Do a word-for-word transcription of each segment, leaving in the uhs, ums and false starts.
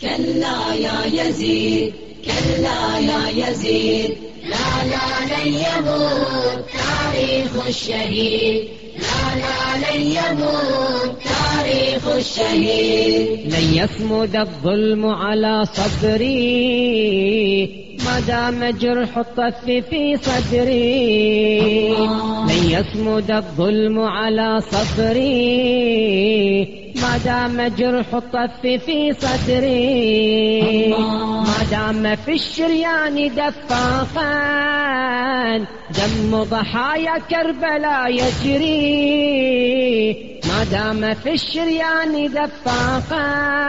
كلا يا يزيد كلا يا يزيد، لا لا لن يموت تاريخ الشهيد، لا لا لن يموت تاريخ الشهيد. لن يصمد الظلم على صدري ما دام جرح الطف في صدري، لن يصمد الظلم على صدري ما دام جرح الطف في صدري، ما دام في الشريان دفاقا دم ضحايا كربلاء يجري، ما دام في الشريان دفاقا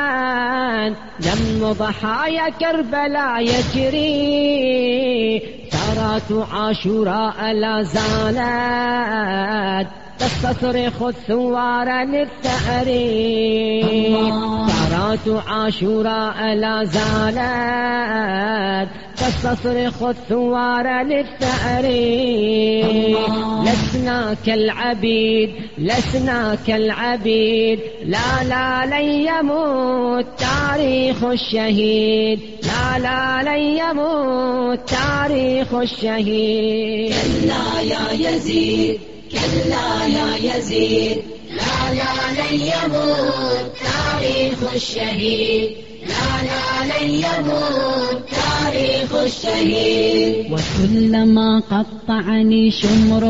دم ضحايا كربلاء يجري، ثارات عاشوراء لا زالت تستصرخ الثوار للثأر، ثارات عاشوراء لا زالت تستصرخ الثوار للثأر، لسنا كالعبيد لسنا كالعبيد، لا لا لن يموت تاريخ الشهيد، لا لا لن يموت تاريخ الشهيد. كلا يا يزيد كلا يا يزيد، لا لا لن يموت تاريخ الشهيد، لا لا لن يموت تاريخ الشهيد. وكلما قطعني شمر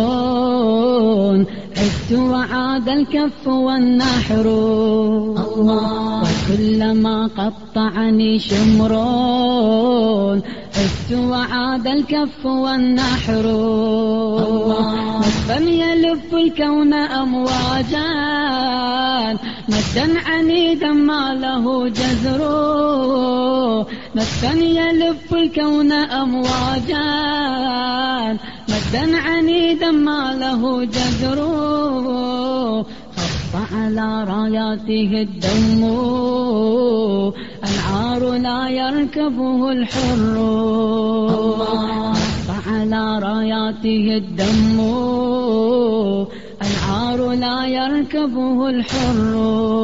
عدت وعاد الكف والنحر، الله. وكلما قطعني شمر عدت وعاد الكف والنحر، مدًا يلف الكون أمواجا مدًا عنيدا ما له جزر، مدًا يلف الكون أمواجا مدًا عنيدا ما له جزر، خط على راياته الدم العار لا يركبه الحر، خط على راياته الدم العار لا يركبه الحر،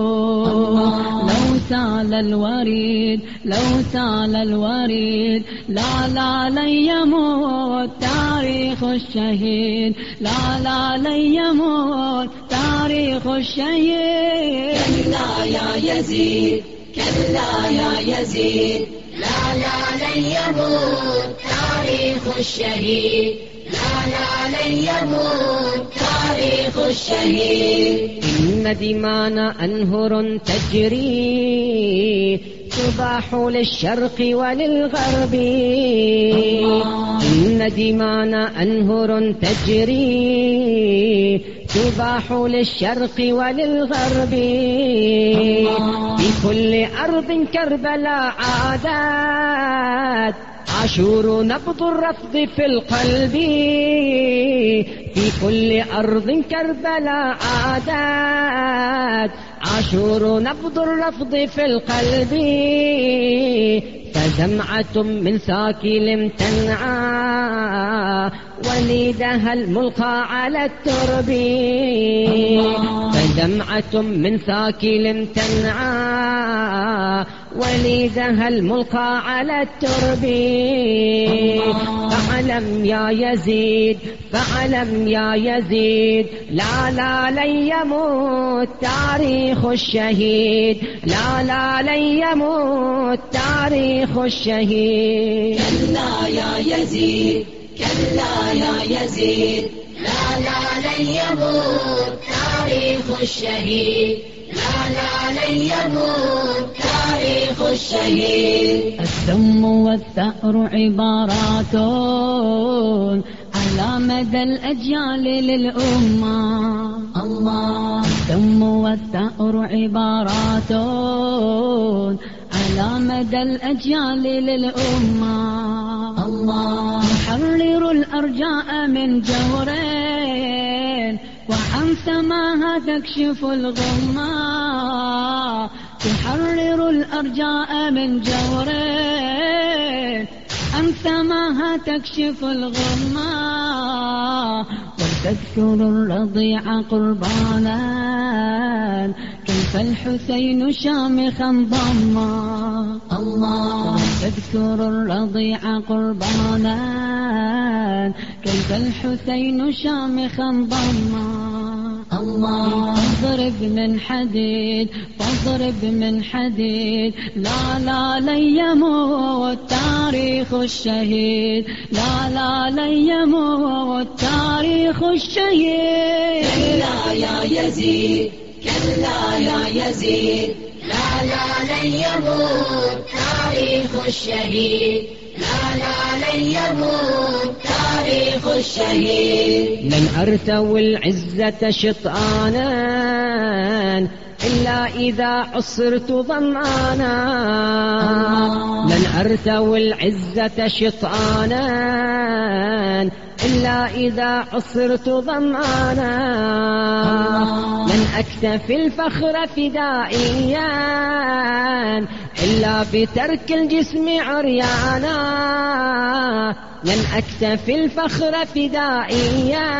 لو سال الوريد لو سال الوريد، لا لا لن يموت تاريخ الشهيد، لا لا لن يموت تاريخ الشهيد. كلا يا يزيد كلا يا يزيد، لا لا لن يموت تاريخ الشهيد، لا لا لن يموت تاريخ الشهيد. إن دمانا أنهر تجري تباح للشرق وللغرب، إن دمانا أنهر تجري تباح للشرق وللغرب، في كل أرض كربلاء عادات عاشور نبض الرفض في القلب، في كل أرض كربلاء عادات عاشور نبض الرفض في القلب، فجمعة من ثاكل تنعى وليدها الملقى على الترب، فجمعة من ثاكل تنعى وليدها الملقى على الترب، فاعلم يا يزيد فاعلم يا يزيد، لا لا لن يموت تاريخ الشهيد، لا لا لن يموت تاريخ الشهيد. كلا يا يزيد كلا يا يزيد، لا لا لن يموت تاريخ الشهيد، لا لا لن يموت تاريخ الشهيد. الدم والثأر عبارات على مدى الأجيال للأمة، الله. الدم والثأر عبارات على مدى الأجيال للأمة، الله. يحرر الأرجاء من جورين وعن سماها تكشف الغمة، تحرر الأرجاء من جورين عن سماها تكشف الغمة، تذكر الرضيع قربانا كيف الحسين شامخا ضما الله تذكر الرضيع قربانا كيف الحسين شامخا ضما الله فاضرب من حديد فاضرب من حديد لا لا لن يموت تاريخ الشهيد لا لا لن يموت تاريخ الشهيد كلا يا يزيد كلا يا يزيد لا لا لن يموت تاريخ الشهيد لا لا لن يموت تاريخ الشهيد لن أرتوي العزة شطآنا إلا إذا عصرت ظمآنا لن أرتوي العزة شطآنا إلا إذا عصرت ظمآنا لن أكتفي الفخر فدائيا إلا بترك الجسم عريانا لن أكتفي الفخر فدائيا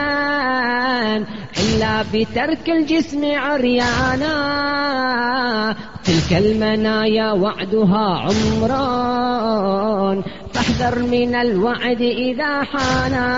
إلا بترك الجسم عريانا تلك المنايا وعدها عمر فاحذر من الوعد إذا حانا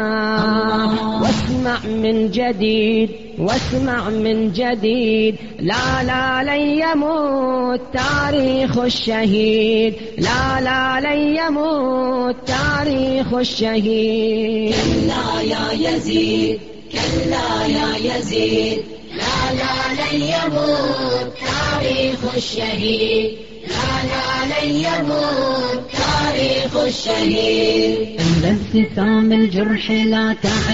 واسمع من جديد واسمع من جديد لا لا لن يموت تاريخ الشهيد لا لا لن يموت تاريخ الشهيد كلا يا يزيد كلا يا يزيد لا لا لن يموت تاريخ الشهيد لا لا لن يموت تاريخ الشهيد عند ابتسام الجرح لا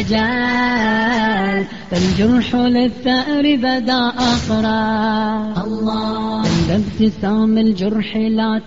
تعجل فالجرح للثأر بدا أخرى الله عند ابتسام الجرح لا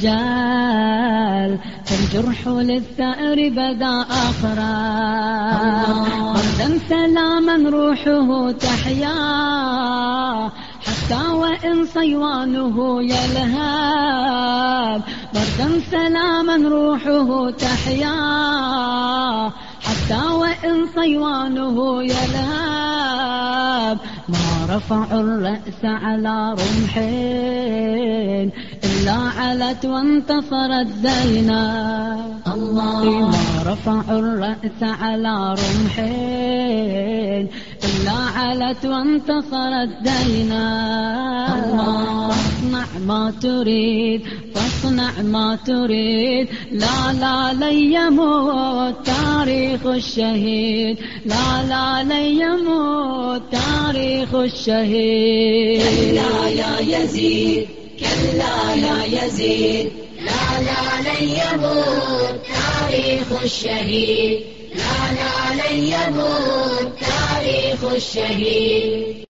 تعجل فالجرح للثأر بدا أخرى بردا سلاما روحه تحيا حتى وإن صيوانه يلهب بردا سلاما روحه تحيا حتى وإن صيوانه يلهب ما رفع الرأس على رمحين إلا علت وانتصرت زينب الله ما رفع الرأس على رمحين إلا علت وانتصرت زينب فاصنع ما تريد فاصنع ما تريد لا لا لن يموت تاريخ الشهيد لا لا لن يموت تاريخ الشهيد كلا يا يزيد كلا يا يزيد لا لا لن يموت تاريخ الشهيد لا لا لن يموت تاريخ الشهيد